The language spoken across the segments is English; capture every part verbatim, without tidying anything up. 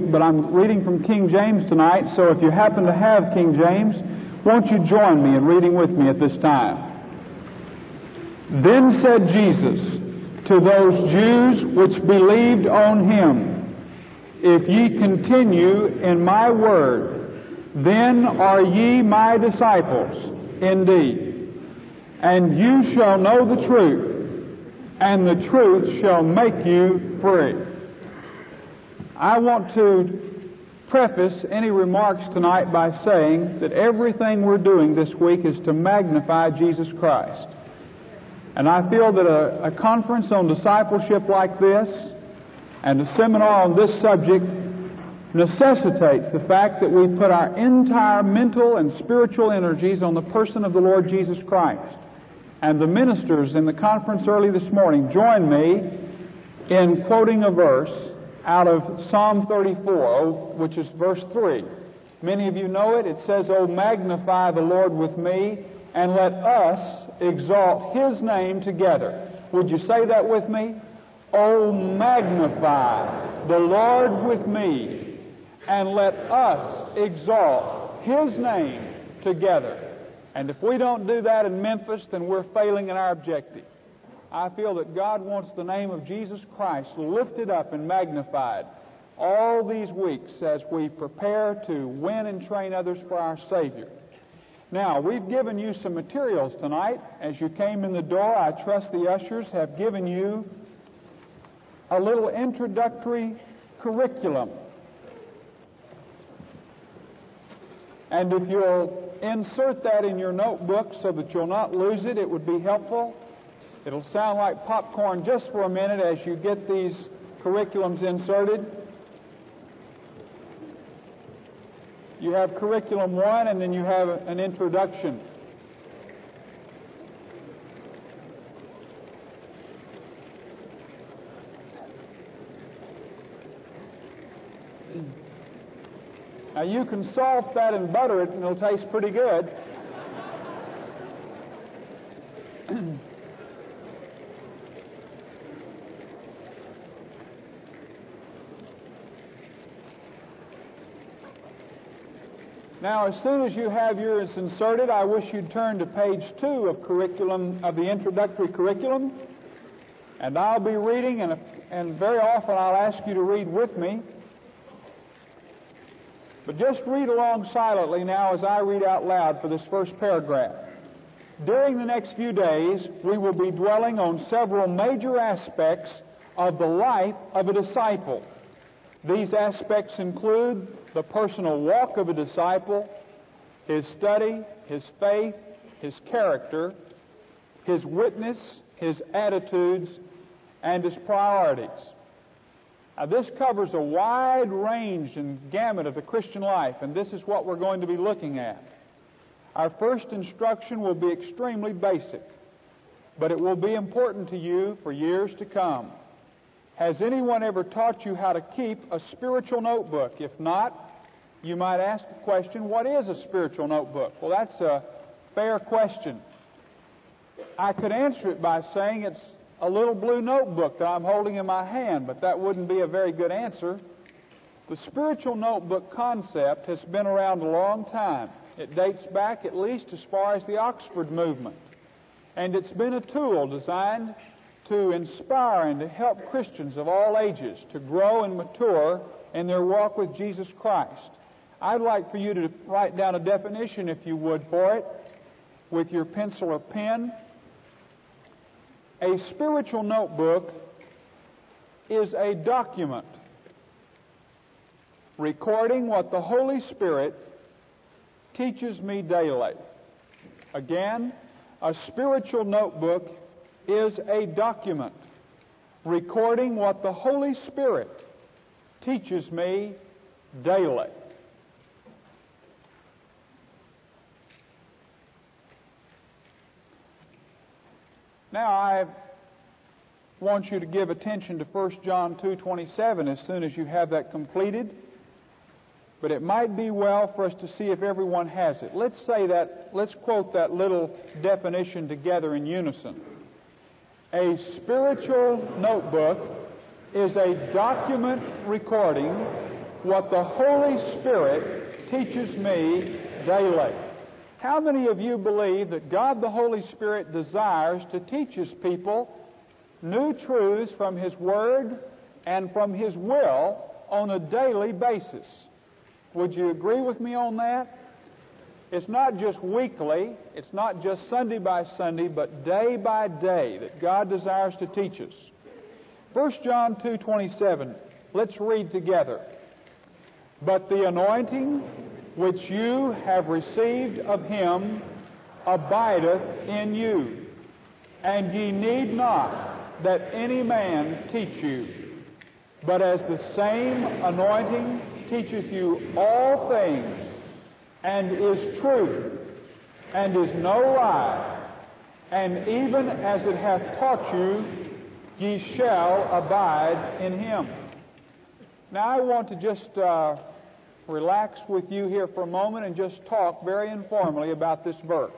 but I'm reading from King James tonight, so if you happen to have King James, won't you join me in reading with me at this time? Then said Jesus to those Jews which believed on him, If ye continue in my word, then are ye my disciples indeed. And you shall know the truth, and the truth shall make you free. I want to preface any remarks tonight by saying that everything we're doing this week is to magnify Jesus Christ. And I feel that a, a conference on discipleship like this and a seminar on this subject necessitates the fact that we put our entire mental and spiritual energies on the person of the Lord Jesus Christ. And the ministers in the conference early this morning joined me in quoting a verse out of Psalm thirty-four, which is verse three. Many of you know it. It says, "O magnify the Lord with me, and let us exalt his name together." Would you say that with me? "O magnify the Lord with me, and let us exalt his name together." And if we don't do that in Memphis, then we're failing in our objective. I feel that God wants the name of Jesus Christ lifted up and magnified all these weeks as we prepare to win and train others for our Savior. Now, we've given you some materials tonight. As you came in the door, I trust the ushers have given you a little introductory curriculum. And if you'll insert that in your notebook so that you'll not lose it, it would be helpful. It'll sound like popcorn just for a minute as you get these curriculums inserted. You have curriculum one, and then you have an introduction. Now you can salt that and butter it, and it'll taste pretty good. Now, as soon as you have yours inserted, I wish you'd turn to page two of curriculum of the introductory curriculum, and I'll be reading, and, and very often I'll ask you to read with me. But just read along silently now as I read out loud for this first paragraph. During the next few days, we will be dwelling on several major aspects of the life of a disciple. These aspects include the personal walk of a disciple, his study, his faith, his character, his witness, his attitudes, and his priorities. Now, this covers a wide range and gamut of the Christian life, and this is what we're going to be looking at. Our first instruction will be extremely basic, but it will be important to you for years to come. Has anyone ever taught you how to keep a spiritual notebook? If not, you might ask the question, what is a spiritual notebook? Well, that's a fair question. I could answer it by saying it's a little blue notebook that I'm holding in my hand, but that wouldn't be a very good answer. The spiritual notebook concept has been around a long time. It dates back at least as far as the Oxford movement. And it's been a tool designed to inspire and to help Christians of all ages to grow and mature in their walk with Jesus Christ. I'd like for you to write down a definition, if you would, for it with your pencil or pen. A spiritual notebook is a document recording what the Holy Spirit teaches me daily. Again, a spiritual notebook is a document recording what the Holy Spirit teaches me daily. Now, I want you to give attention to First John two twenty-seven as soon as you have that completed. But it might be well for us to see if everyone has it. Let's say that, let's quote that little definition together in unison. A spiritual notebook is a document recording what the Holy Spirit teaches me daily. How many of you believe that God the Holy Spirit desires to teach His people new truths from His Word and from His will on a daily basis? Would you agree with me on that? It's not just weekly, it's not just Sunday by Sunday, but day by day that God desires to teach us. First John two twenty-seven, let's read together. But the anointing which you have received of Him abideth in you, and ye need not that any man teach you. But as the same anointing teacheth you all things, and is truth, and is no lie, and even as it hath taught you, ye shall abide in Him. Now I want to just uh, relax with you here for a moment and just talk very informally about this verse.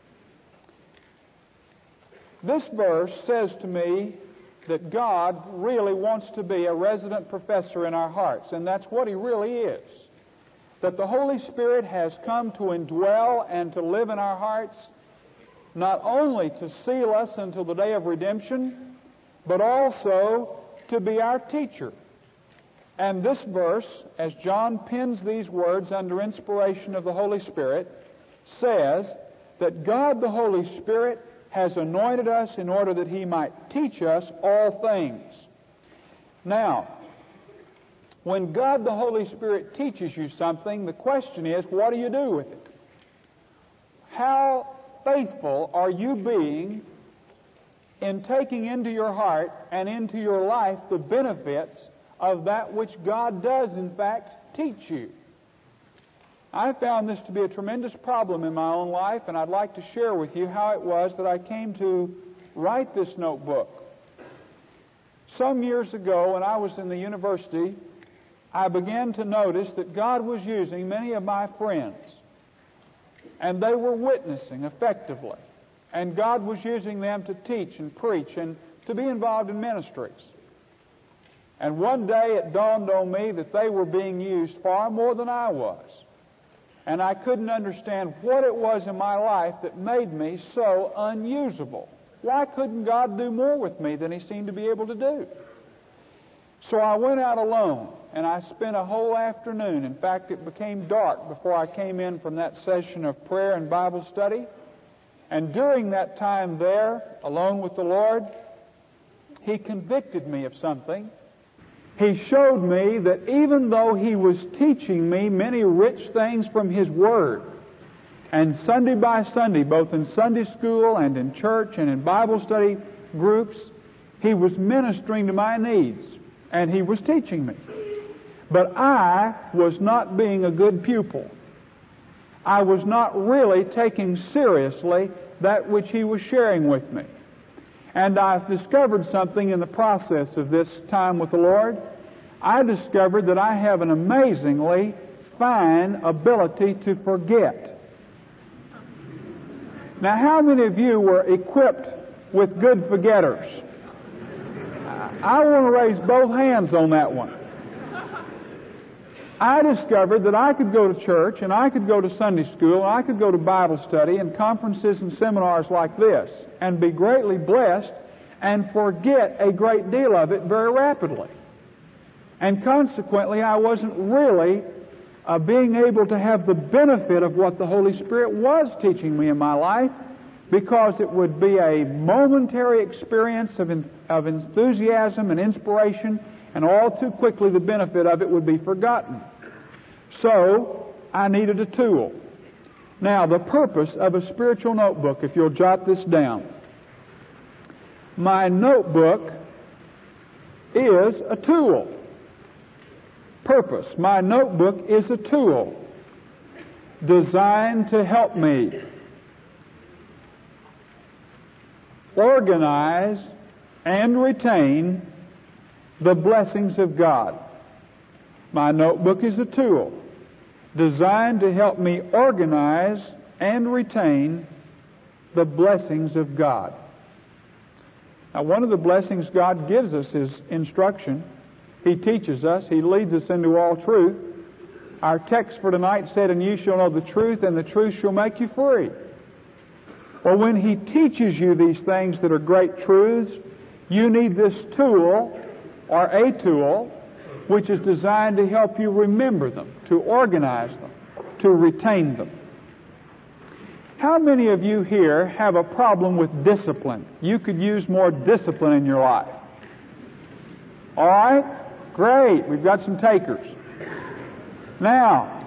This verse says to me that God really wants to be a resident professor in our hearts, and that's what He really is. That the Holy Spirit has come to indwell and to live in our hearts, not only to seal us until the day of redemption, but also to be our teacher. And this verse, as John pens these words under inspiration of the Holy Spirit, says that God the Holy Spirit has anointed us in order that He might teach us all things. Now, when God the Holy Spirit teaches you something, the question is, what do you do with it? How faithful are you being in taking into your heart and into your life the benefits of that which God does, in fact, teach you? I found this to be a tremendous problem in my own life, and I'd like to share with you how it was that I came to write this notebook. Some years ago, when I was in the university, I began to notice that God was using many of my friends, and they were witnessing effectively, and God was using them to teach and preach and to be involved in ministries. And one day it dawned on me that they were being used far more than I was, and I couldn't understand what it was in my life that made me so unusable. Why couldn't God do more with me than He seemed to be able to do? So I went out alone, and I spent a whole afternoon. In fact, it became dark before I came in from that session of prayer and Bible study. And during that time there, alone with the Lord, He convicted me of something. He showed me that even though He was teaching me many rich things from His Word, and Sunday by Sunday, both in Sunday school and in church and in Bible study groups, He was ministering to my needs, and He was teaching me. But I was not being a good pupil. I was not really taking seriously that which He was sharing with me. And I've discovered something in the process of this time with the Lord. I discovered that I have an amazingly fine ability to forget. Now, how many of you were equipped with good forgetters? I want to raise both hands on that one. I discovered that I could go to church, and I could go to Sunday school, and I could go to Bible study and conferences and seminars like this, and be greatly blessed and forget a great deal of it very rapidly. And consequently, I wasn't really uh, being able to have the benefit of what the Holy Spirit was teaching me in my life, because it would be a momentary experience of, en- of enthusiasm and inspiration, and all too quickly the benefit of it would be forgotten. So, I needed a tool. Now, the purpose of a spiritual notebook, if you'll jot this down. My notebook is a tool. Purpose. My notebook is a tool designed to help me organize and retain the blessings of God. My notebook is a tool designed to help me organize and retain the blessings of God. Now, one of the blessings God gives us is instruction. He teaches us. He leads us into all truth. Our text for tonight said, "And you shall know the truth, and the truth shall make you free." Well, when He teaches you these things that are great truths, you need this tool, or a tool, which is designed to help you remember them, to organize them, to retain them. How many of you here have a problem with discipline? You could use more discipline in your life. All right? Great. We've got some takers. Now,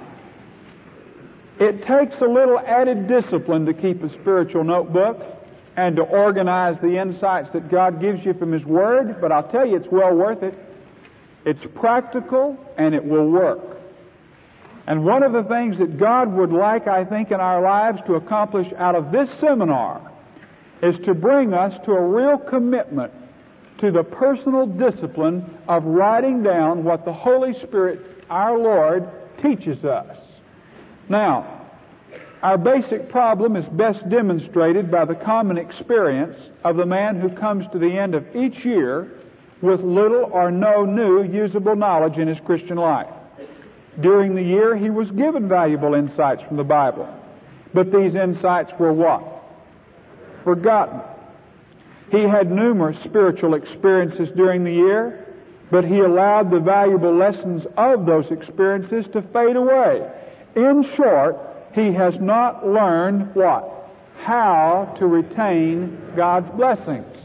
it takes a little added discipline to keep a spiritual notebook and to organize the insights that God gives you from His Word, but I'll tell you, it's well worth it. It's practical and it will work. And one of the things that God would like, I think, in our lives to accomplish out of this seminar is to bring us to a real commitment to the personal discipline of writing down what the Holy Spirit, our Lord, teaches us. Now, our basic problem is best demonstrated by the common experience of the man who comes to the end of each year with little or no new usable knowledge in his Christian life. During the year, he was given valuable insights from the Bible. But these insights were what? Forgotten. He had numerous spiritual experiences during the year, but he allowed the valuable lessons of those experiences to fade away. In short, he has not learned what? How to retain God's blessings.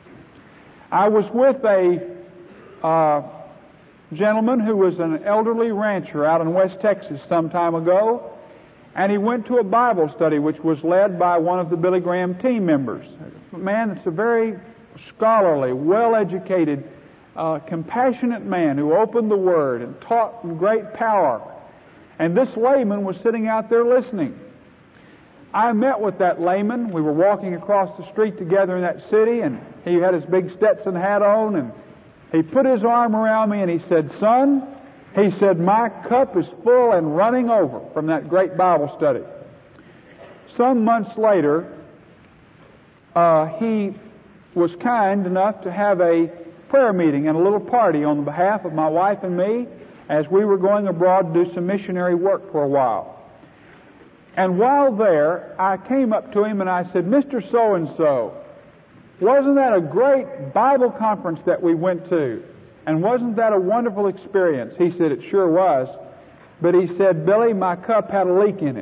I was with a uh, gentleman who was an elderly rancher out in West Texas some time ago, and he went to a Bible study which was led by one of the Billy Graham team members. A man that's a very scholarly, well-educated, uh, compassionate man who opened the Word and taught in great power. And this layman was sitting out there listening. I met with that layman. We were walking across the street together in that city, and he had his big Stetson hat on, and he put his arm around me and he said, "Son," he said, "my cup is full and running over from that great Bible study." Some months later, uh, he was kind enough to have a prayer meeting and a little party on behalf of my wife and me as we were going abroad to do some missionary work for a while. And while there, I came up to him and I said, "Mister So-and-so, wasn't that a great Bible conference that we went to? And wasn't that a wonderful experience?" He said, "It sure was." But he said, "Billy, my cup had a leak in it."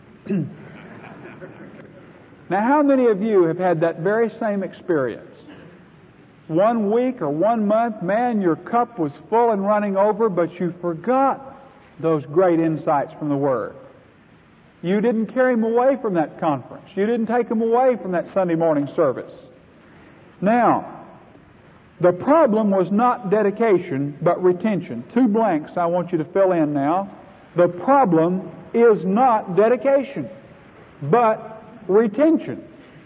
Now, how many of you have had that very same experience? One week or one month, man, your cup was full and running over, but you forgot those great insights from the Word. You didn't carry them away from that conference. You didn't take them away from that Sunday morning service. Now, the problem was not dedication, but retention. Two blanks I want you to fill in now. The problem is not dedication, but retention.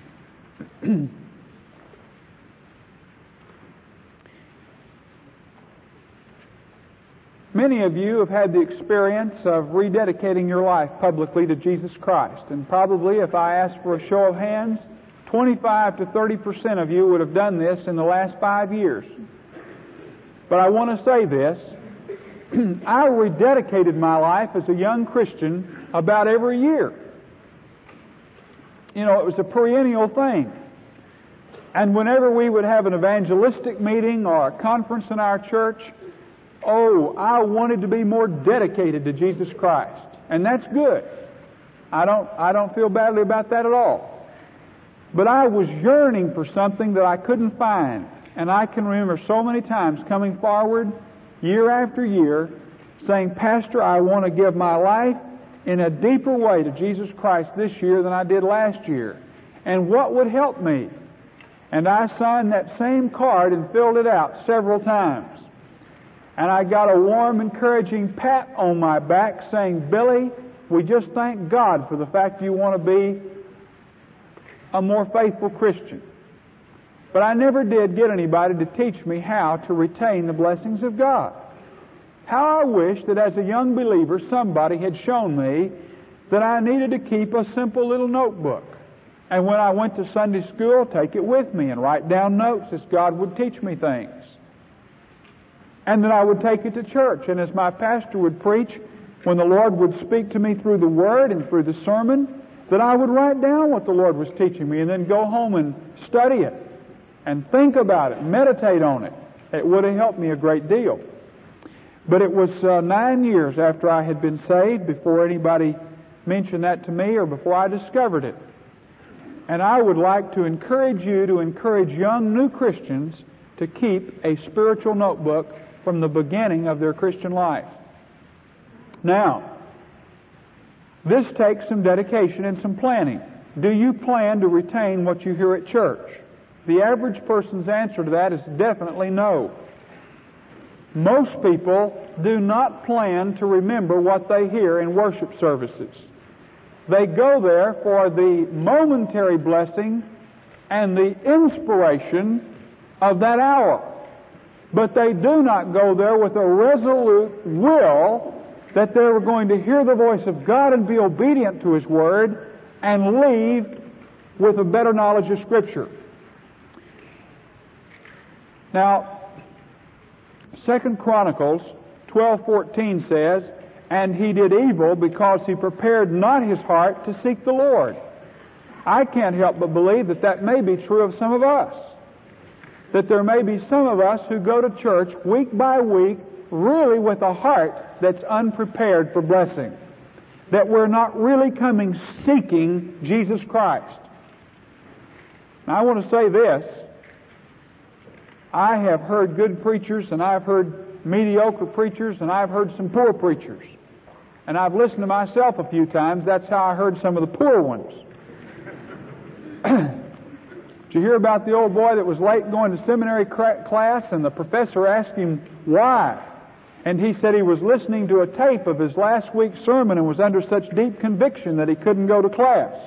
Many of you have had the experience of rededicating your life publicly to Jesus Christ. And probably, if I asked for a show of hands, twenty-five to thirty percent of you would have done this in the last five years. But I want to say this. I rededicated my life as a young Christian about every year. You know, it was a perennial thing. And whenever we would have an evangelistic meeting or a conference in our church, oh, I wanted to be more dedicated to Jesus Christ. And that's good. I don't, I don't feel badly about that at all. But I was yearning for something that I couldn't find. And I can remember so many times coming forward year after year saying, "Pastor, I want to give my life in a deeper way to Jesus Christ this year than I did last year. And what would help me?" And I signed that same card and filled it out several times. And I got a warm, encouraging pat on my back saying, "Billy, we just thank God for the fact you want to be a more faithful Christian." But I never did get anybody to teach me how to retain the blessings of God. How I wish that as a young believer somebody had shown me that I needed to keep a simple little notebook. And when I went to Sunday school, take it with me and write down notes as God would teach me things. and that I would take it to church. And as my pastor would preach, when the Lord would speak to me through the Word and through the sermon, that I would write down what the Lord was teaching me and then go home and study it and think about it, meditate on it. It would have helped me a great deal. But it was uh, nine years after I had been saved before anybody mentioned that to me or before I discovered it. And I would like to encourage you to encourage young new Christians to keep a spiritual notebook from the beginning of their Christian life. Now, this takes some dedication and some planning. Do you plan to retain what you hear at church? The average person's answer to that is definitely no. Most people do not plan to remember what they hear in worship services. They go there for the momentary blessing and the inspiration of that hour. But they do not go there with a resolute will that they're going to hear the voice of God and be obedient to His Word and leave with a better knowledge of Scripture. Now, Second Chronicles twelve fourteen says, "And he did evil because he prepared not his heart to seek the Lord." I can't help but believe that that may be true of some of us. That there may be some of us who go to church week by week really with a heart that's unprepared for blessing. That we're not really coming seeking Jesus Christ. Now I want to say this. I have heard good preachers and I've heard mediocre preachers and I've heard some poor preachers. And I've listened to myself a few times. That's how I heard some of the poor ones. Did you hear about the old boy that was late going to seminary class and the professor asked him why? And he said he was listening to a tape of his last week's sermon and was under such deep conviction that he couldn't go to class.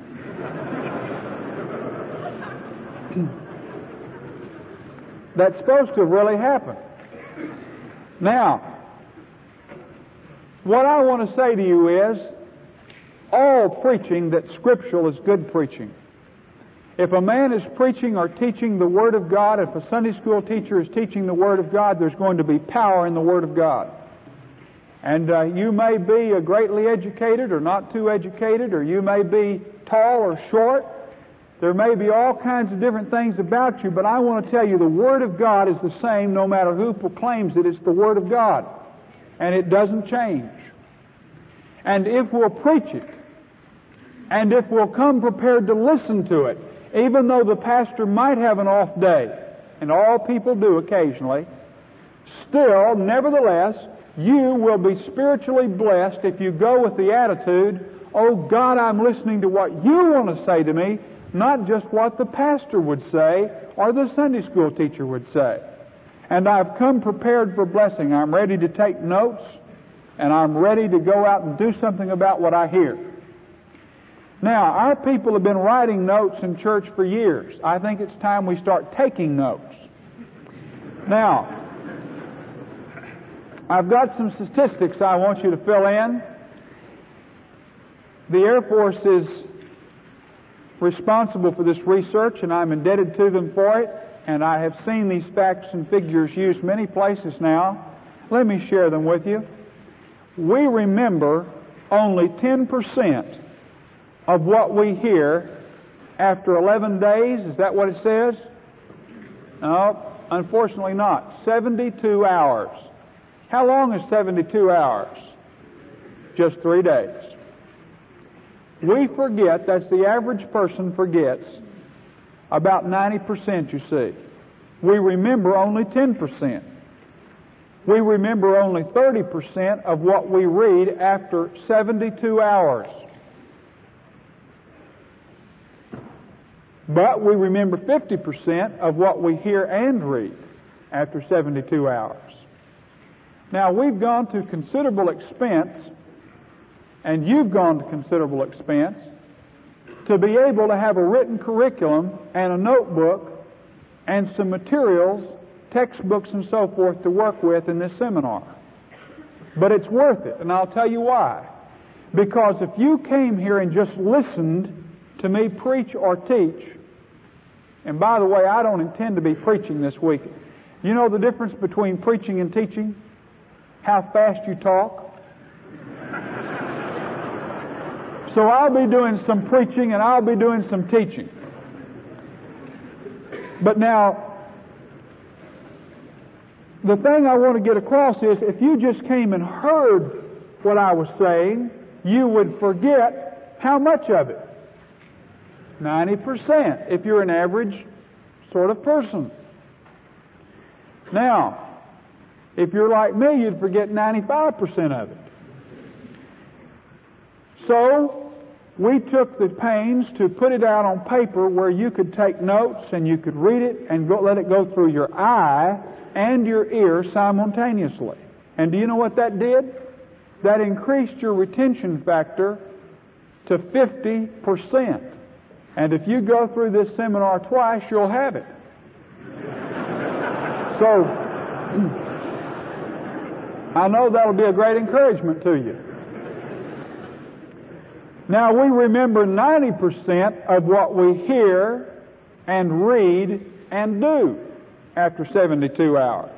That's supposed to have really happened. Now, what I want to say to you is, all preaching that's scriptural is good preaching. If a man is preaching or teaching the Word of God, if a Sunday school teacher is teaching the Word of God, there's going to be power in the Word of God. And uh, you may be uh, greatly educated or not too educated, or you may be tall or short. There may be all kinds of different things about you, but I want to tell you the Word of God is the same no matter who proclaims it. It's the Word of God. And it doesn't change. And if we'll preach it, and if we'll come prepared to listen to it, even though the pastor might have an off day, and all people do occasionally, still, nevertheless, you will be spiritually blessed if you go with the attitude, "Oh God, I'm listening to what you want to say to me, not just what the pastor would say or the Sunday school teacher would say. And I've come prepared for blessing. I'm ready to take notes, and I'm ready to go out and do something about what I hear." Now, our people have been writing notes in church for years. I think it's time we start taking notes. Now, I've got some statistics I want you to fill in. The Air Force is responsible for this research, and I'm indebted to them for it, and I have seen these facts and figures used many places now. Let me share them with you. We remember only ten percent of what we hear after eleven days. Is that what it says? No, unfortunately not. seventy-two hours. How long is seventy-two hours? Just three days. We forget, that's the average person forgets, about ninety percent, you see. We remember only ten percent. We remember only thirty percent of what we read after seventy-two hours. But we remember fifty percent of what we hear and read after seventy-two hours. Now, we've gone to considerable expense, and you've gone to considerable expense, to be able to have a written curriculum and a notebook and some materials, textbooks and so forth to work with in this seminar. But it's worth it, and I'll tell you why. Because if you came here and just listened to me preach or teach, and by the way, I don't intend to be preaching this week. You know the difference between preaching and teaching? How fast you talk. So I'll be doing some preaching and I'll be doing some teaching. But now, the thing I want to get across is if you just came and heard what I was saying, you would forget how much of it. ninety percent if you're an average sort of person. Now, if you're like me, you'd forget ninety-five percent of it. So, we took the pains to put it out on paper where you could take notes and you could read it and go, let it go through your eye and your ear simultaneously. And do you know what that did? That increased your retention factor to fifty percent. And if you go through this seminar twice, you'll have it. So, I know that'll be a great encouragement to you. Now, we remember ninety percent of what we hear and read and do after seventy-two hours.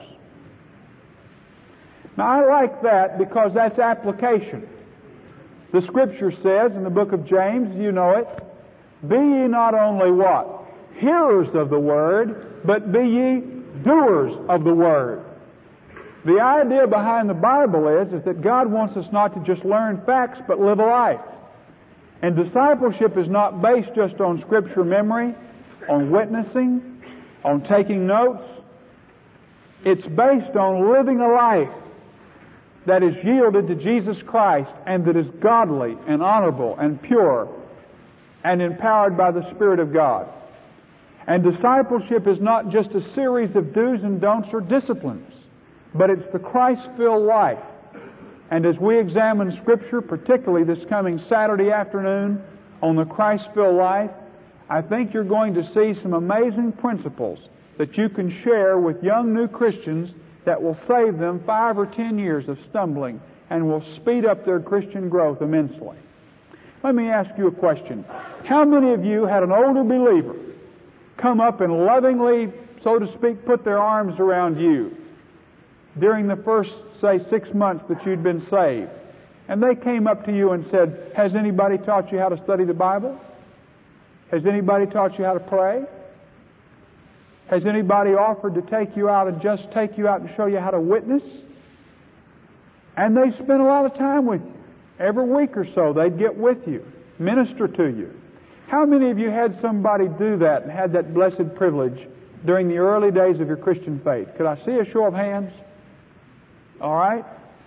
Now, I like that because that's application. The Scripture says in the book of James, you know it, be ye not only what? Hearers of the Word, but be ye doers of the Word. The idea behind the Bible is, is that God wants us not to just learn facts, but live a life. And discipleship is not based just on Scripture memory, on witnessing, on taking notes. It's based on living a life that is yielded to Jesus Christ and that is godly and honorable and pure and empowered by the Spirit of God. And discipleship is not just a series of do's and don'ts or disciplines, but it's the Christ-filled life. And as we examine Scripture, particularly this coming Saturday afternoon on the Christ-filled life, I think you're going to see some amazing principles that you can share with young new Christians that will save them five or ten years of stumbling and will speed up their Christian growth immensely. Let me ask you a question. How many of you had an older believer come up and lovingly, so to speak, put their arms around you during the first, say, six months that you'd been saved? And they came up to you and said, has anybody taught you how to study the Bible? Has anybody taught you how to pray? Has anybody offered to take you out and just take you out and show you how to witness? And they spent a lot of time with you. Every week or so, they'd get with you, minister to you. How many of you had somebody do that and had that blessed privilege during the early days of your Christian faith? Could I see a show of hands? All right?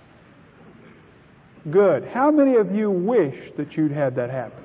Good. How many of you wish that you'd had that happen?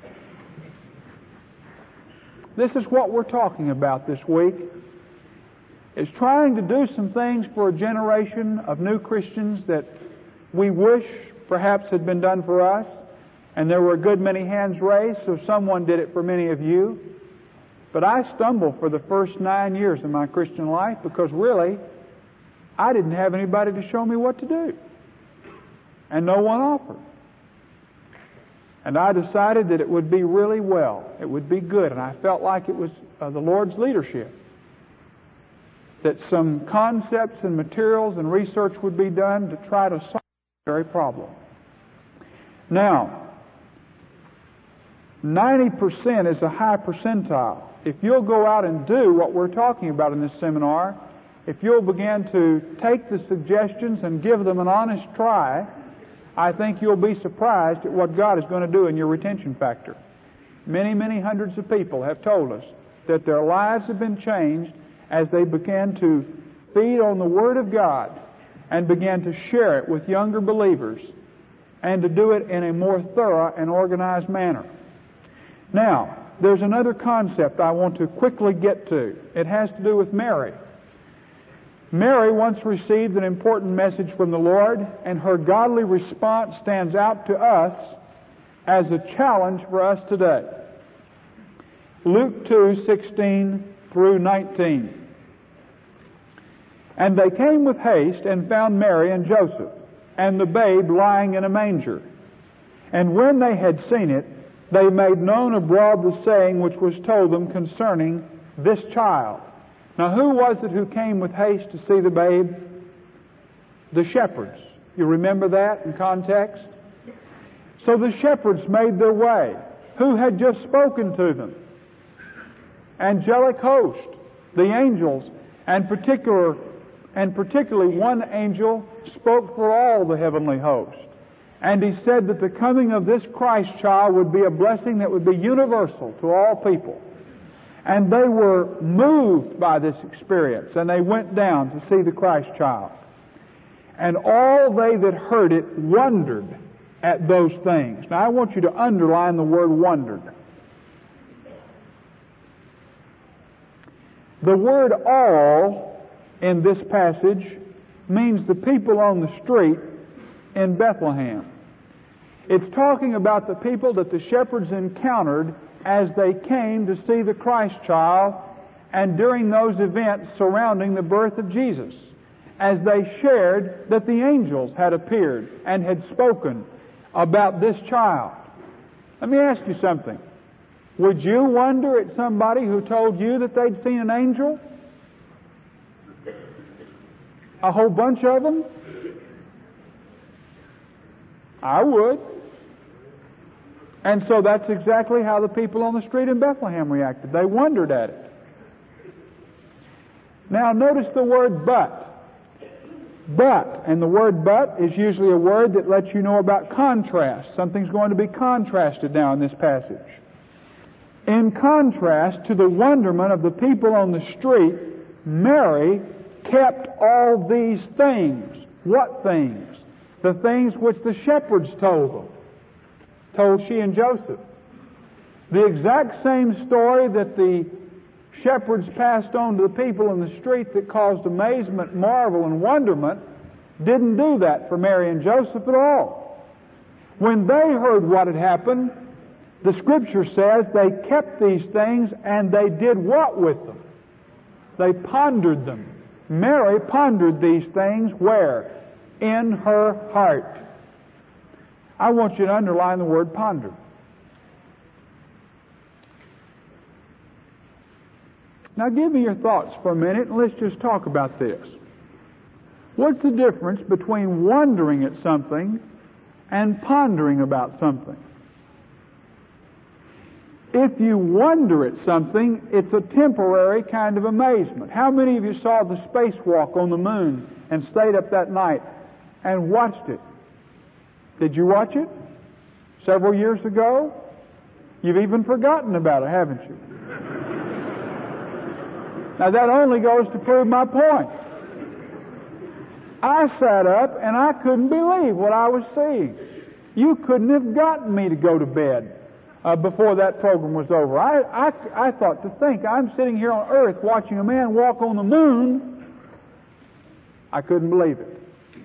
This is what we're talking about this week, is trying to do some things for a generation of new Christians that we wish perhaps had been done for us. And there were a good many hands raised, so someone did it for many of you. But I stumbled for the first nine years of my Christian life because really, I didn't have anybody to show me what to do. And no one offered. And I decided that it would be really well. It would be good. And I felt like it was uh, the Lord's leadership. That some concepts and materials and research would be done to try to solve this very problem. Now, ninety percent is a high percentile. If you'll go out and do what we're talking about in this seminar, if you'll begin to take the suggestions and give them an honest try, I think you'll be surprised at what God is going to do in your retention factor. Many, many hundreds of people have told us that their lives have been changed as they began to feed on the Word of God and began to share it with younger believers and to do it in a more thorough and organized manner. Now, there's another concept I want to quickly get to. It has to do with Mary. Mary once received an important message from the Lord, and her godly response stands out to us as a challenge for us today. Luke two, sixteen through nineteen. And they came with haste and found Mary and Joseph, and the babe lying in a manger. And when they had seen it, they made known abroad the saying which was told them concerning this child. Now, who was it who came with haste to see the babe? The shepherds. You remember that in context? So the shepherds made their way. Who had just spoken to them? Angelic host, the angels, and particular, and particularly one angel spoke for all the heavenly host. And he said that the coming of this Christ child would be a blessing that would be universal to all people. And they were moved by this experience, and they went down to see the Christ child. And all they that heard it wondered at those things. Now I want you to underline the word wondered. The word all in this passage means the people on the street in Bethlehem. It's talking about the people that the shepherds encountered as they came to see the Christ child and during those events surrounding the birth of Jesus, as they shared that the angels had appeared and had spoken about this child. Let me ask you something. Would you wonder at somebody who told you that they'd seen an angel? A whole bunch of them? I would. And so that's exactly how the people on the street in Bethlehem reacted. They wondered at it. Now notice the word but. But, and the word but is usually a word that lets you know about contrast. Something's going to be contrasted now in this passage. In contrast to the wonderment of the people on the street, Mary kept all these things. What things? The things which the shepherds told them. Told she and Joseph. The exact same story that the shepherds passed on to the people in the street that caused amazement, marvel, and wonderment didn't do that for Mary and Joseph at all. When they heard what had happened, the Scripture says they kept these things and they did what with them? They pondered them. Mary pondered these things where? In her heart. I want you to underline the word ponder. Now give me your thoughts for a minute and let's just talk about this. What's the difference between wondering at something and pondering about something? If you wonder at something, it's a temporary kind of amazement. How many of you saw the spacewalk on the moon and stayed up that night and watched it? Did you watch it? Several years ago? You've even forgotten about it, haven't you? Now that only goes to prove my point. I sat up and I couldn't believe what I was seeing. You couldn't have gotten me to go to bed uh, before that program was over. I, I, I thought to think, I'm sitting here on earth watching a man walk on the moon. I couldn't believe it.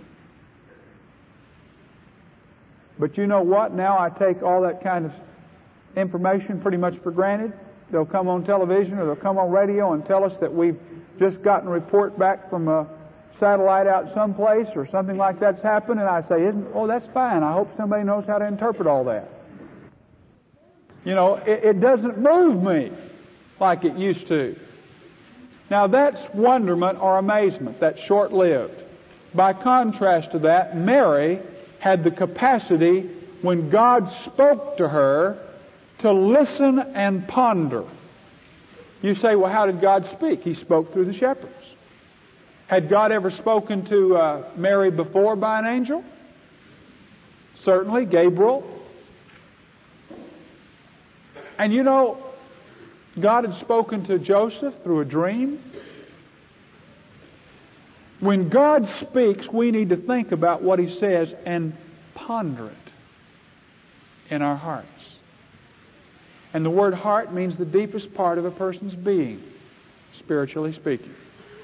But you know what? Now I take all that kind of information pretty much for granted. They'll come on television or they'll come on radio and tell us that we've just gotten a report back from a satellite out someplace or something like that's happened, and I say, "Isn't? Oh, that's fine. I hope somebody knows how to interpret all that." You know, it, it doesn't move me like it used to. Now that's wonderment or amazement. That's short-lived. By contrast to that, Mary had the capacity, when God spoke to her, to listen and ponder. You say, well, how did God speak? He spoke through the shepherds. Had God ever spoken to uh, Mary before by an angel? Certainly, Gabriel. And you know, God had spoken to Joseph through a dream. When God speaks, we need to think about what He says and ponder it in our hearts. And the word heart means the deepest part of a person's being, spiritually speaking.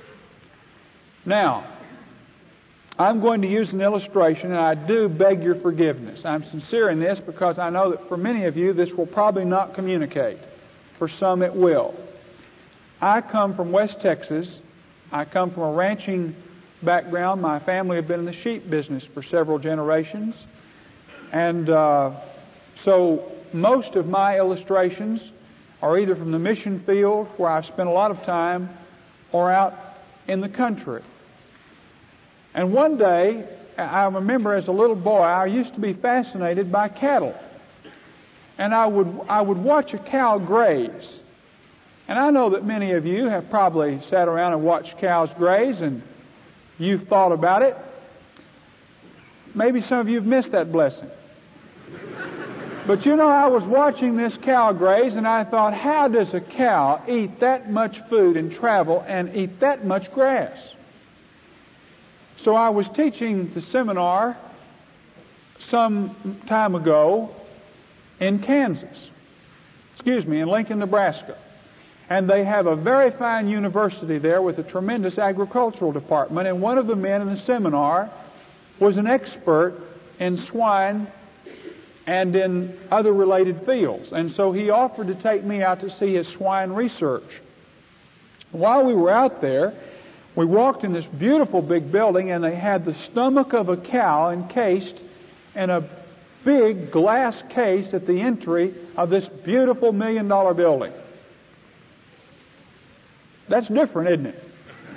Now, I'm going to use an illustration, and I do beg your forgiveness. I'm sincere in this because I know that for many of you this will probably not communicate. For some it will. I come from West Texas. I come from a ranching background. My family have been in the sheep business for several generations. And uh, so most of my illustrations are either from the mission field, where I've spent a lot of time, or out in the country. And one day, I remember as a little boy, I used to be fascinated by cattle. And I would I would watch a cow graze. And I know that many of you have probably sat around and watched cows graze, and you've thought about it. Maybe some of you have missed that blessing. But you know, I was watching this cow graze, and I thought, how does a cow eat that much food and travel and eat that much grass? So I was teaching the seminar some time ago in Kansas, excuse me, in Lincoln, Nebraska. And they have a very fine university there with a tremendous agricultural department. And one of the men in the seminar was an expert in swine and in other related fields. And so he offered to take me out to see his swine research. While we were out there, we walked in this beautiful big building, and they had the stomach of a cow encased in a big glass case at the entry of this beautiful million dollar building. That's different, isn't it?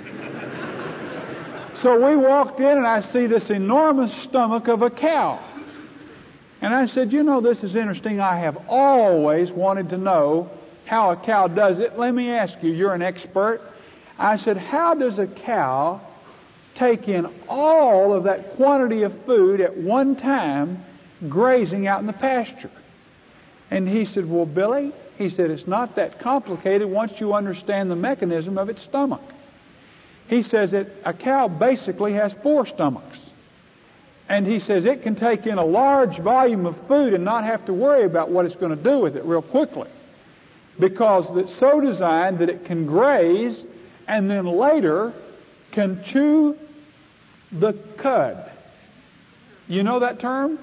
So we walked in, and I see this enormous stomach of a cow. And I said, you know, this is interesting. I have always wanted to know how a cow does it. Let me ask you, you're an expert. I said, how does a cow take in all of that quantity of food at one time grazing out in the pasture? And he said, well, Billy, he said, it's not that complicated once you understand the mechanism of its stomach. He says that a cow basically has four stomachs. And he says it can take in a large volume of food and not have to worry about what it's going to do with it real quickly, because it's so designed that it can graze and then later can chew the cud. You know that term?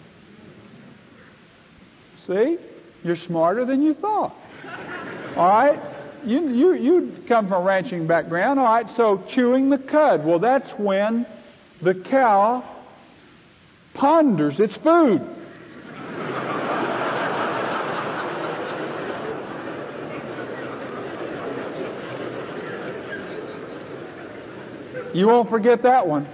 See? You're smarter than you thought. All right? You, you, you come from a ranching background. All right, so chewing the cud. Well, that's when the cow ponders its food. You won't forget that one.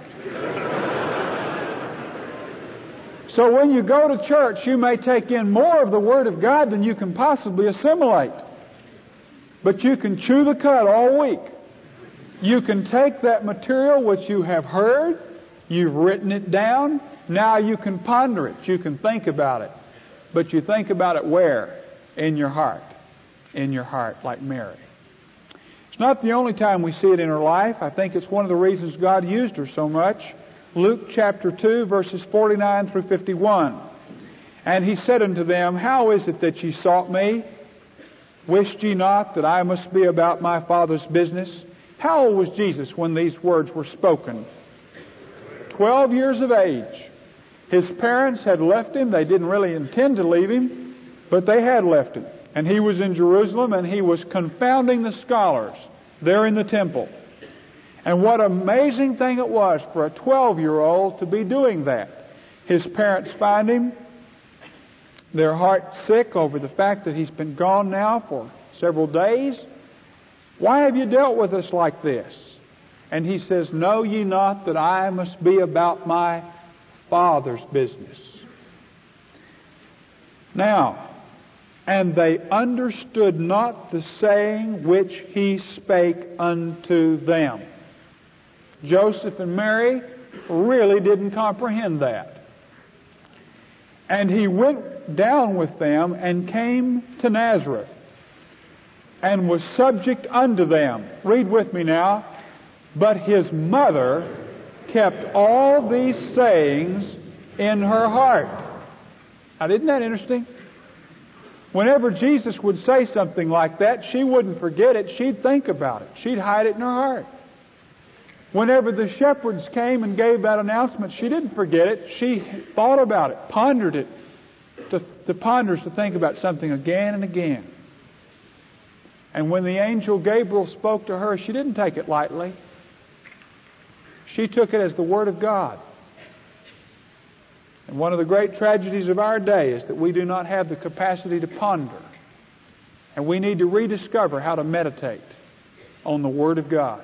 So when you go to church, you may take in more of the Word of God than you can possibly assimilate. But you can chew the cud all week. You can take that material which you have heard, you've written it down, now you can ponder it, you can think about it. But you think about it where? In your heart. In your heart, like Mary. It's not the only time we see it in her life. I think it's one of the reasons God used her so much. Luke chapter two, verses forty-nine through fifty-one. And he said unto them, how is it that ye sought me? Wist ye not that I must be about my Father's business? How old was Jesus when these words were spoken? Twelve years of age. His parents had left him. They didn't really intend to leave him, but they had left him. And he was in Jerusalem, and he was confounding the scholars there in the temple. And what an amazing thing it was for a twelve-year-old to be doing that. His parents find him. Their heart sick over the fact that he's been gone now for several days. Why have you dealt with us like this? And he says, know ye not that I must be about my Father's business? Now, and they understood not the saying which he spake unto them. Joseph and Mary really didn't comprehend that. And he went down with them and came to Nazareth and was subject unto them. Read with me now. But his mother kept all these sayings in her heart. Now, isn't that interesting? Whenever Jesus would say something like that, she wouldn't forget it. She'd think about it. She'd hide it in her heart. Whenever the shepherds came and gave that announcement, she didn't forget it. She thought about it, pondered it. To, to ponder is to think about something again and again. And when the angel Gabriel spoke to her, she didn't take it lightly. She took it as the Word of God. And one of the great tragedies of our day is that we do not have the capacity to ponder. And we need to rediscover how to meditate. on the Word of God.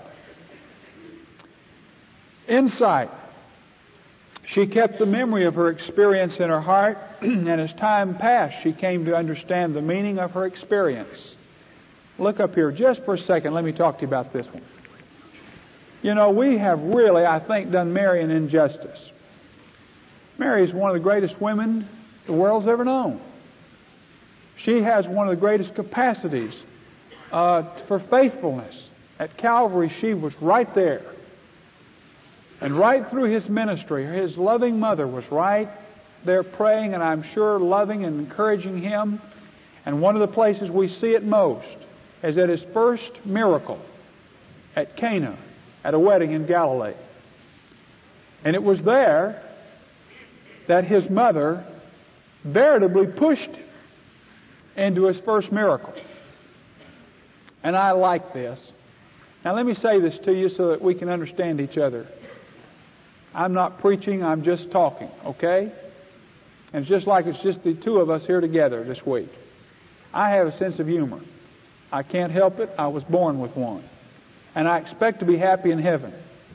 Insight. She kept the memory of her experience in her heart, and as time passed, she came to understand the meaning of her experience. Look up here just for a second. Let me talk to you about this one. You know, we have really, I think, done Mary an injustice. Mary is one of the greatest women the world's ever known. She has one of the greatest capacities uh, for faithfulness. At Calvary, she was right there. And right through His ministry, His loving mother was right there praying, and I'm sure loving and encouraging Him. And one of the places we see it most is at His first miracle at Cana, at a wedding in Galilee. And it was there that His mother veritably pushed Him into His first miracle. And I like this. Now let me say this to you so that we can understand each other. I'm not preaching, I'm just talking, okay? And it's just like it's just the two of us here together this week. I have a sense of humor. I can't help it. I was born with one. And I expect to be happy in heaven.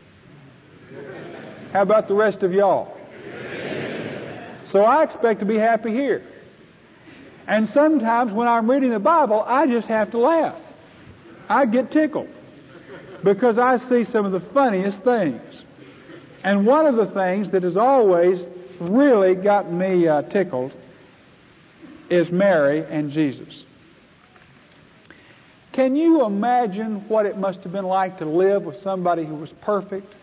How about the rest of y'all? So I expect to be happy here. And sometimes when I'm reading the Bible, I just have to laugh. I get tickled because I see some of the funniest things. And one of the things that has always really gotten me uh, tickled is Mary and Jesus. Can you imagine what it must have been like to live with somebody who was perfect?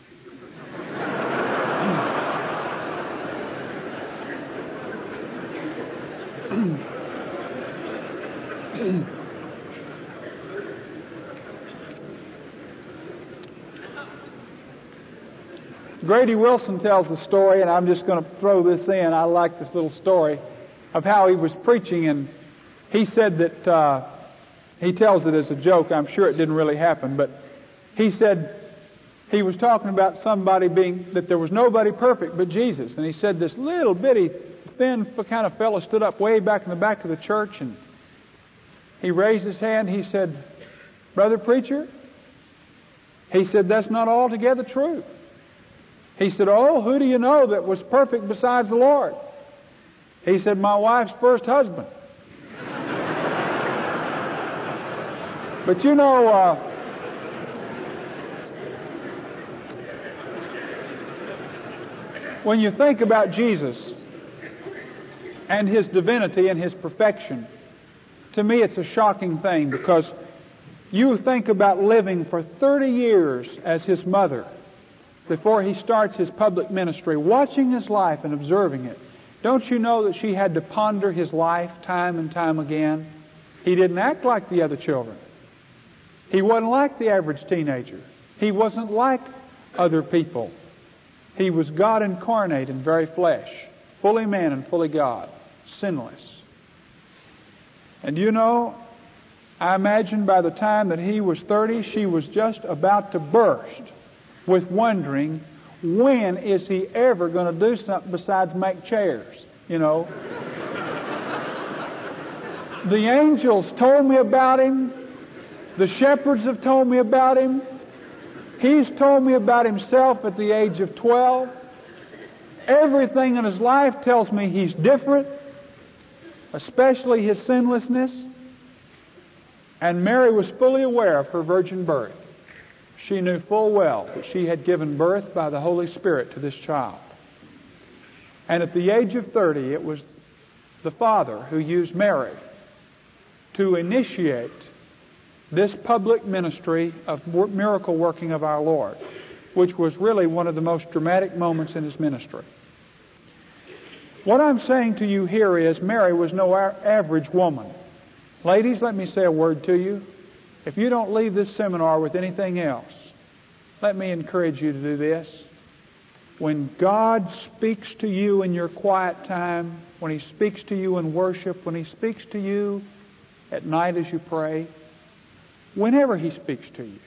Grady Wilson tells the story, and I'm just going to throw this in. I like this little story of how he was preaching, and he said that, uh, he tells it as a joke. I'm sure it didn't really happen, but he said he was talking about somebody being, that there was nobody perfect but Jesus. And he said this little bitty, thin kind of fellow stood up way back in the back of the church, and he raised his hand. He said, "Brother preacher," he said, "that's not altogether true." He said, "Oh, who do you know that was perfect besides the Lord?" He said, "My wife's first husband." But you know, uh, when you think about Jesus and His divinity and His perfection, to me it's a shocking thing, because you think about living for thirty years as His mother before He starts His public ministry, watching His life and observing it. Don't you know that she had to ponder His life time and time again? He didn't act like the other children. He wasn't like the average teenager. He wasn't like other people. He was God incarnate in very flesh, fully man and fully God, sinless. And you know, I imagine by the time that He was thirty, she was just about to burst with wondering, when is He ever going to do something besides make chairs? You know. The angels told me about Him. The shepherds have told me about Him. He's told me about Himself at the age of twelve. Everything in His life tells me He's different, especially His sinlessness. And Mary was fully aware of her virgin birth. She knew full well that she had given birth by the Holy Spirit to this child. And at the age of thirty, it was the Father who used Mary to initiate this public ministry of miracle working of our Lord, which was really one of the most dramatic moments in His ministry. What I'm saying to you here is, Mary was no average woman. Ladies, let me say a word to you. If you don't leave this seminar with anything else, let me encourage you to do this. When God speaks to you in your quiet time, when He speaks to you in worship, when He speaks to you at night as you pray, whenever He speaks to you,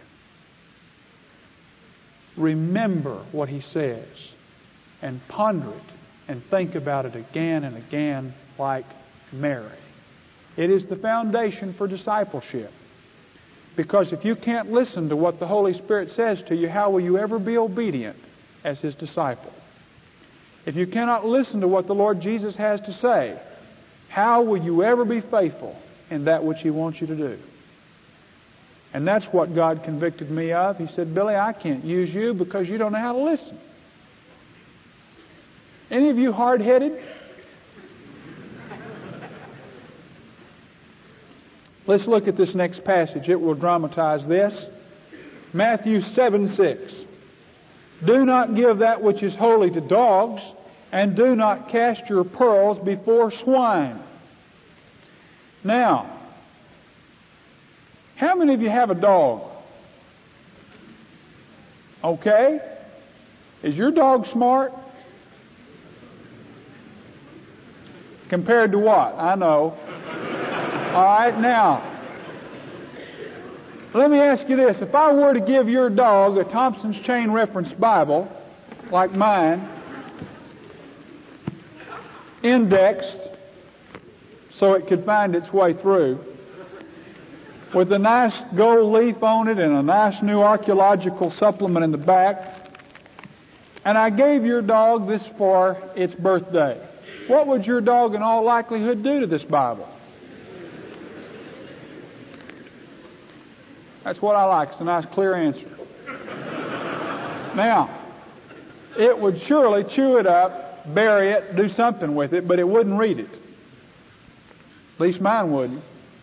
remember what He says and ponder it and think about it again and again, like Mary. It is the foundation for discipleship. Because if you can't listen to what the Holy Spirit says to you, how will you ever be obedient as His disciple? If you cannot listen to what the Lord Jesus has to say, how will you ever be faithful in that which He wants you to do? And that's what God convicted me of. He said, Billy, I can't use you because you don't know how to listen. Any of you hard-headed? Let's look at this next passage. It will dramatize this. Matthew seven six. Do not give that which is holy to dogs, and do not cast your pearls before swine. Now, how many of you have a dog? Okay. Is your dog smart? Compared to what? I know. All right, now, let me ask you this. If I were to give your dog a Thompson's Chain Reference Bible, like mine, indexed so it could find its way through, with a nice gold leaf on it and a nice new archaeological supplement in the back, and I gave your dog this for its birthday, what would your dog in all likelihood do to this Bible? That's what I like. It's a nice, clear answer. Now, it would surely chew it up, bury it, do something with it, but it wouldn't read it. At least mine wouldn't.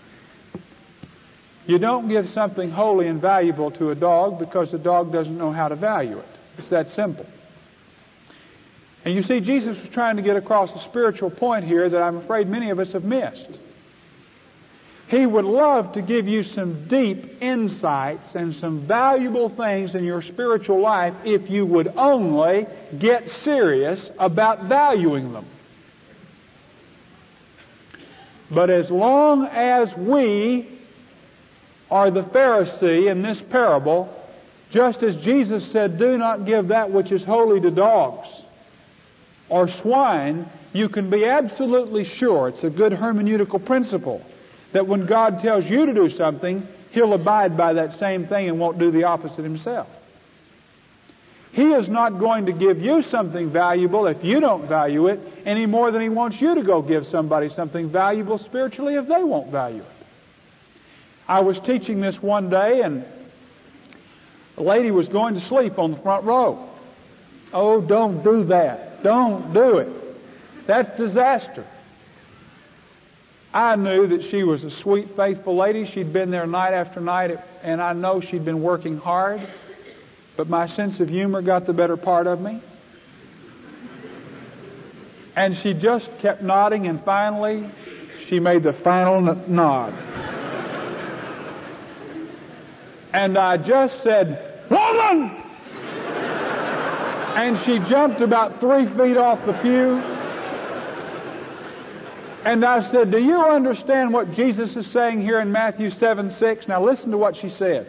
You don't give something holy and valuable to a dog because the dog doesn't know how to value it. It's that simple. And you see, Jesus was trying to get across a spiritual point here that I'm afraid many of us have missed. He would love to give you some deep insights and some valuable things in your spiritual life if you would only get serious about valuing them. But as long as we are the Pharisee in this parable, just as Jesus said, do not give that which is holy to dogs or swine, you can be absolutely sure, it's a good hermeneutical principle, that when God tells you to do something, He'll abide by that same thing and won't do the opposite Himself. He is not going to give you something valuable if you don't value it, any more than He wants you to go give somebody something valuable spiritually if they won't value it. I was teaching this one day, and a lady was going to sleep on the front row. Oh, don't do that. Don't do it. That's disaster. I knew that she was a sweet, faithful lady. She'd been there night after night, and I know she'd been working hard. But my sense of humor got the better part of me. And she just kept nodding, and finally, she made the final nod. And I just said, "Woman!" And she jumped about three feet off the pew. And I said, do you understand what Jesus is saying here in Matthew seven six? Now listen to what she said.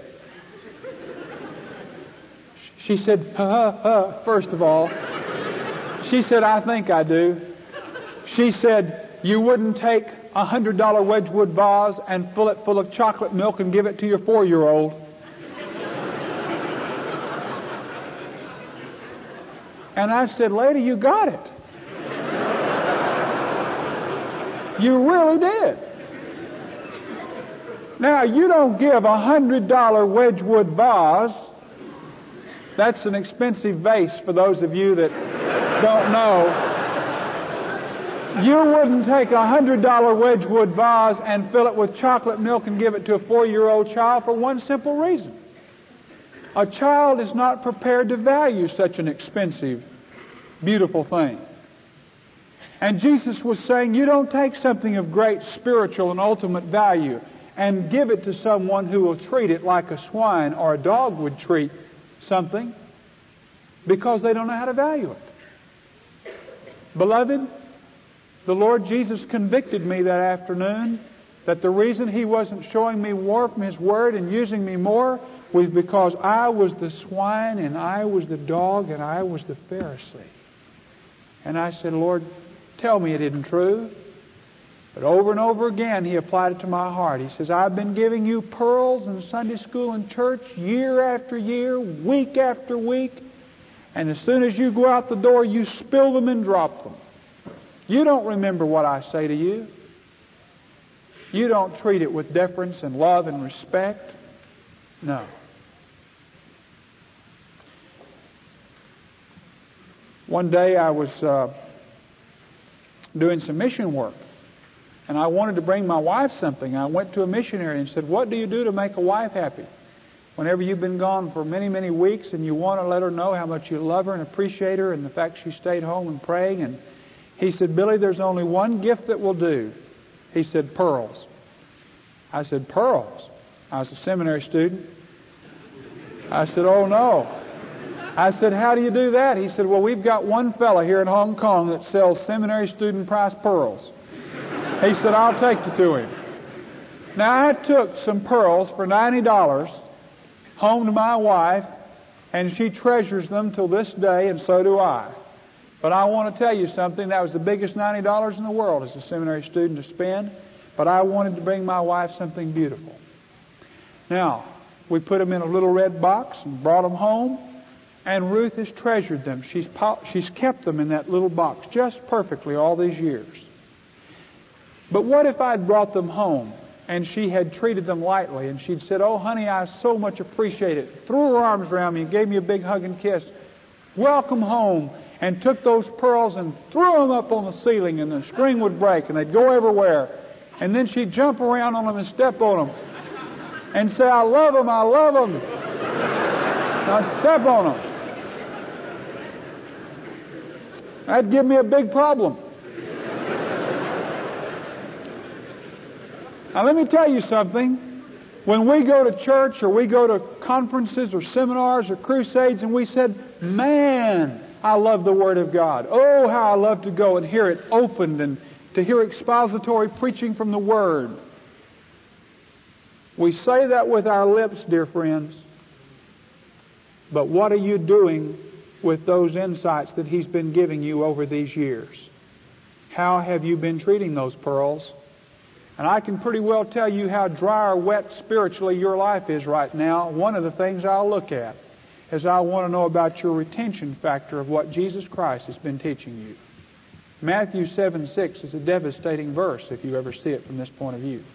She said, huh, huh, first of all. She said, I think I do. She said, you wouldn't take a one hundred dollar Wedgwood vase and fill it full of chocolate milk and give it to your four-year-old. And I said, lady, you got it. You really did. Now, you don't give a one hundred dollar Wedgwood vase. That's an expensive vase for those of you that don't know. You wouldn't take a one hundred dollar Wedgwood vase and fill it with chocolate milk and give it to a four-year-old child for one simple reason. A child is not prepared to value such an expensive, beautiful thing. And Jesus was saying, you don't take something of great spiritual and ultimate value and give it to someone who will treat it like a swine or a dog would treat something because they don't know how to value it. Beloved, the Lord Jesus convicted me that afternoon that the reason He wasn't showing me more from His Word and using me more was because I was the swine and I was the dog and I was the Pharisee. And I said, Lord, tell me it isn't true. But over and over again, he applied it to my heart. He says, I've been giving you pearls in Sunday school and church year after year, week after week. And as soon as you go out the door, you spill them and drop them. You don't remember what I say to you. You don't treat it with deference and love and respect. No. One day I was uh, doing some mission work, and I wanted to bring my wife something. I went to a missionary and said, what do you do to make a wife happy? Whenever you've been gone for many, many weeks and you want to let her know how much you love her and appreciate her and the fact she stayed home and praying. And he said, Billy, there's only one gift that will do. He said, pearls. I said, pearls? I was a seminary student. I said, oh no. I said, how do you do that? He said, well, we've got one fella here in Hong Kong that sells seminary student price pearls. He said, I'll take you to him. Now, I took some pearls for ninety dollars home to my wife, and she treasures them till this day, and so do I. But I want to tell you something. That was the biggest ninety dollars in the world as a seminary student to spend, but I wanted to bring my wife something beautiful. Now, we put them in a little red box and brought them home, and Ruth has treasured them. She's, she's kept them in that little box just perfectly all these years. But what if I'd brought them home and she had treated them lightly, and she'd said, oh, honey, I so much appreciate it. Threw her arms around me and gave me a big hug and kiss. Welcome home. And took those pearls and threw them up on the ceiling, and the string would break and they'd go everywhere. And then she'd jump around on them and step on them and say, I love them, I love them. Now step on them. That'd give me a big problem. Now let me tell you something. When we go to church or we go to conferences or seminars or crusades and we said, man, I love the Word of God. Oh, how I love to go and hear it opened and to hear expository preaching from the Word. We say that with our lips, dear friends. But what are you doing with those insights that He's been giving you over these years? How have you been treating those pearls? And I can pretty well tell you how dry or wet spiritually your life is right now. One of the things I'll look at is I want to know about your retention factor of what Jesus Christ has been teaching you. Matthew seven six is a devastating verse if you ever see it from this point of view.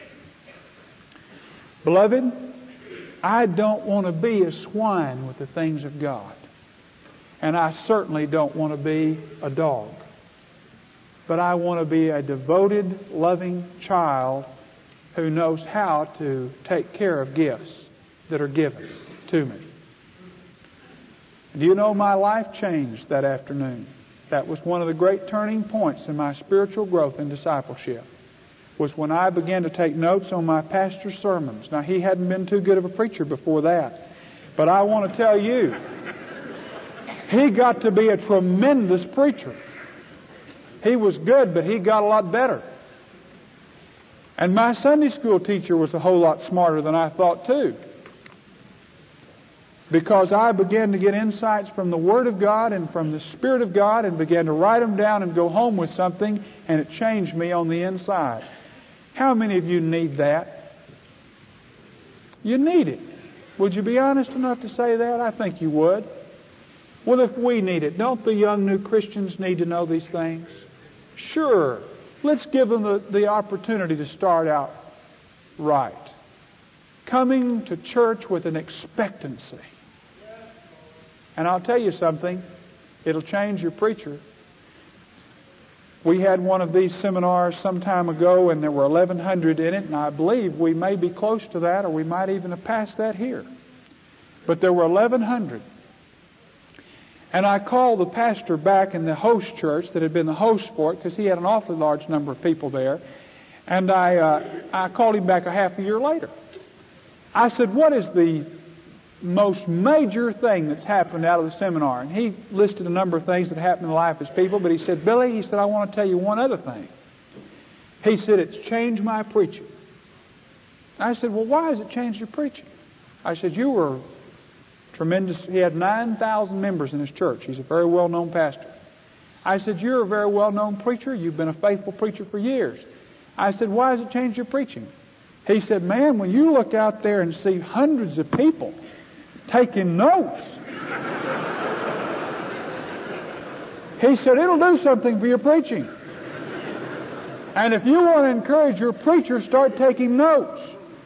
Beloved, I don't want to be a swine with the things of God. And I certainly don't want to be a dog. But I want to be a devoted, loving child who knows how to take care of gifts that are given to me. Do you know my life changed that afternoon? That was one of the great turning points in my spiritual growth and discipleship, was when I began to take notes on my pastor's sermons. Now, he hadn't been too good of a preacher before that. But I want to tell you, he got to be a tremendous preacher. He was good, but he got a lot better. And my Sunday school teacher was a whole lot smarter than I thought too. Because I began to get insights from the Word of God and from the Spirit of God and began to write them down and go home with something, and it changed me on the inside. How many of you need that? You need it. Would you be honest enough to say that? I think you would. Well, if we need it, don't the young new Christians need to know these things? Sure. Let's give them the, the opportunity to start out right. Coming to church with an expectancy. And I'll tell you something, it'll change your preacher. We had one of these seminars some time ago, and there were eleven hundred in it, and I believe we may be close to that, or we might even have passed that here. But there were eleven hundred. And I called the pastor back in the host church that had been the host for it, because he had an awfully large number of people there. And I, uh, I called him back a half a year later. I said, what is the most major thing that's happened out of the seminar? And he listed a number of things that happened in the life of his people. But he said, Billy, he said, I want to tell you one other thing. He said, it's changed my preaching. I said, well, why has it changed your preaching? I said, you were tremendous. He had nine thousand members in his church. He's a very well-known pastor. I said, you're a very well-known preacher. You've been a faithful preacher for years. I said, why has it changed your preaching? He said, man, when you look out there and see hundreds of people taking notes, he said, it'll do something for your preaching. And if you want to encourage your preacher, start taking notes.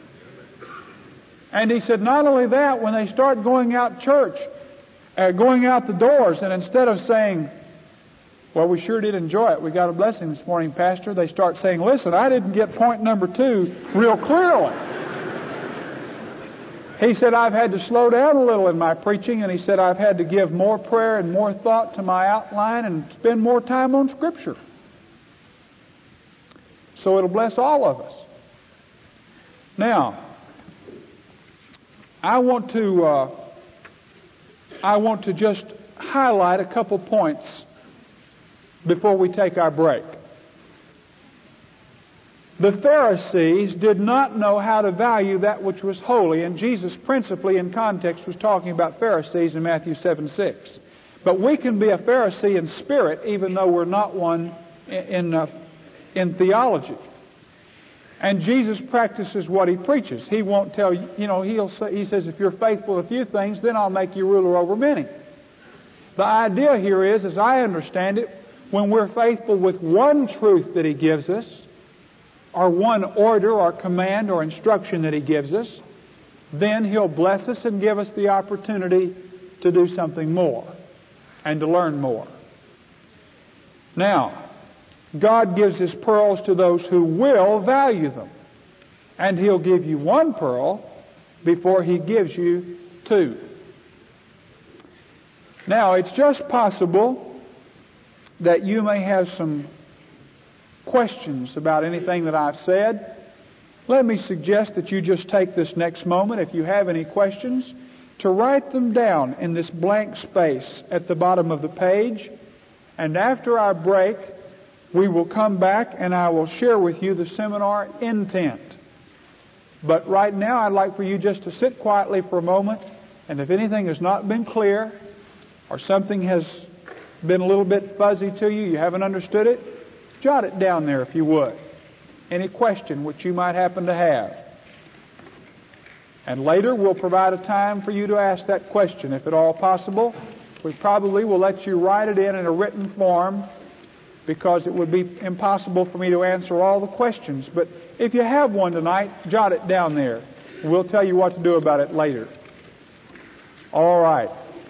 And he said, not only that, when they start going out church, uh, going out the doors, and instead of saying, well, we sure did enjoy it, we got a blessing this morning, Pastor, they start saying, listen, I didn't get point number two real clearly. He said, I've had to slow down a little in my preaching, and he said, I've had to give more prayer and more thought to my outline and spend more time on Scripture. So it'll bless all of us. Now, I want to uh, I want to just highlight a couple points before we take our break. The Pharisees did not know how to value that which was holy, and Jesus principally in context was talking about Pharisees in Matthew seven six. But we can be a Pharisee in spirit even though we're not one in, in, uh, in theology. And Jesus practices what He preaches. He won't tell you, you know, he'll say, He says, if you're faithful with a few things, then I'll make you ruler over many. The idea here is, as I understand it, when we're faithful with one truth that He gives us, or one order or command or instruction that He gives us, then He'll bless us and give us the opportunity to do something more and to learn more. Now, God gives His pearls to those who will value them. And He'll give you one pearl before He gives you two. Now, it's just possible that you may have some questions about anything that I've said. Let me suggest that you just take this next moment, if you have any questions, to write them down in this blank space at the bottom of the page. And after our break, we will come back and I will share with you the seminar intent. But right now, I'd like for you just to sit quietly for a moment, and if anything has not been clear, or something has been a little bit fuzzy to you, you haven't understood it, jot it down there if you would. Any question which you might happen to have. And later we'll provide a time for you to ask that question, if at all possible. We probably will let you write it in in a written form, because it would be impossible for me to answer all the questions. But if you have one tonight, jot it down there. We'll tell you what to do about it later. All right.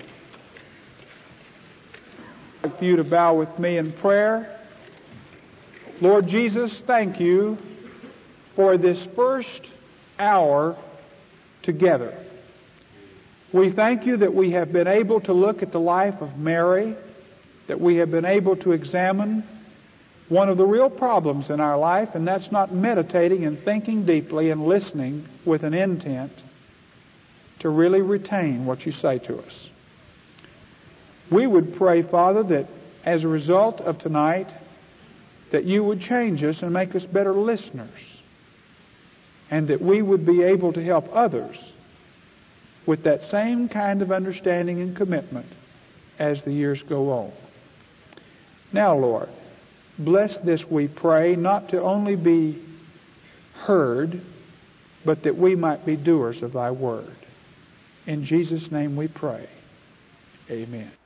I'd like for you to bow with me in prayer. Lord Jesus, thank You for this first hour together. We thank You that we have been able to look at the life of Mary, that we have been able to examine one of the real problems in our life, and that's not meditating and thinking deeply and listening with an intent to really retain what You say to us. We would pray, Father, that as a result of tonight, that You would change us and make us better listeners, and that we would be able to help others with that same kind of understanding and commitment as the years go on. Now, Lord, bless this, we pray, not to only be heard, but that we might be doers of Thy word. In Jesus' name we pray. Amen.